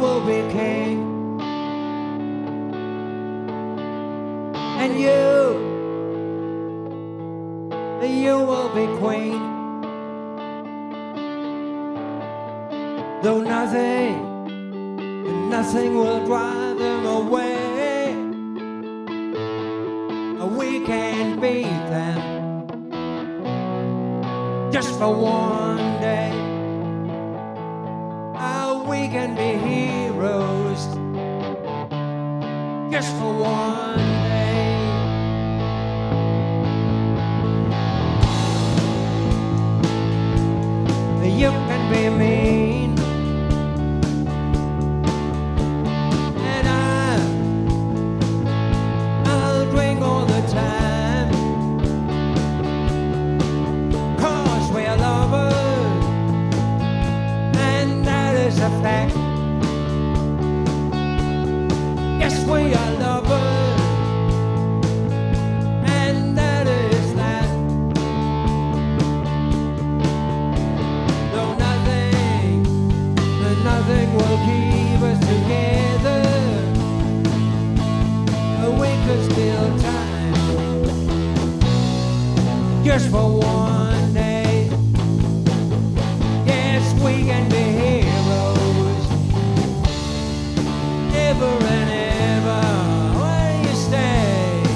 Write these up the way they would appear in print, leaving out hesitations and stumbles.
will be king, and you will be queen. Though nothing will drive them away, we can beat them just for one day. We can be heroes just for one day. You can be mean, and I'll drink all the time, 'cause we're lovers, and that is a fact. Yes, we are lovers, and that is that. Though nothing will keep us together, we could steal time just for one day. Yes, we can be heroes ever and ever. Where do you stay?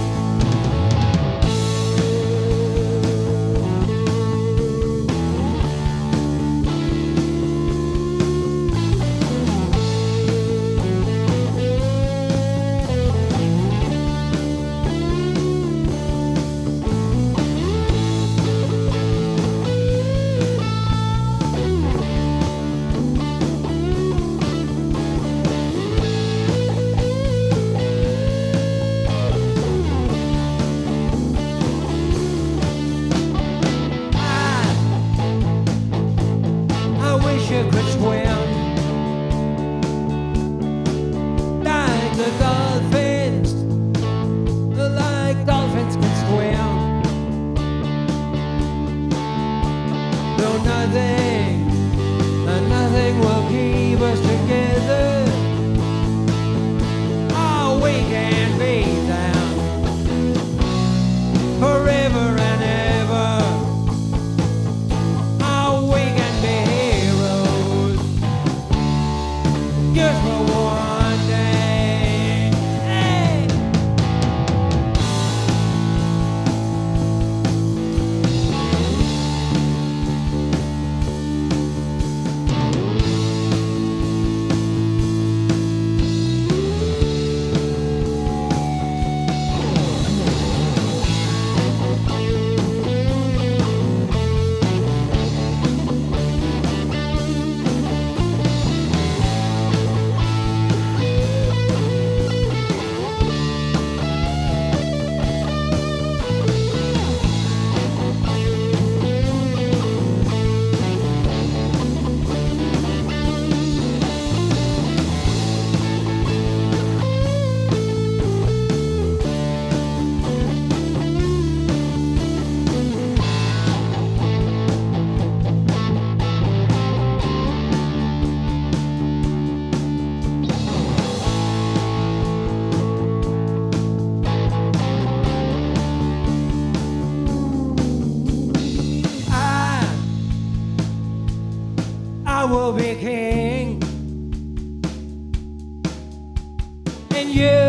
You could swim like the dolphins, like dolphins can swim. Though nothing will keep us together, we can be them forever and ever. We can be just for one day. Hey. I will be king, and you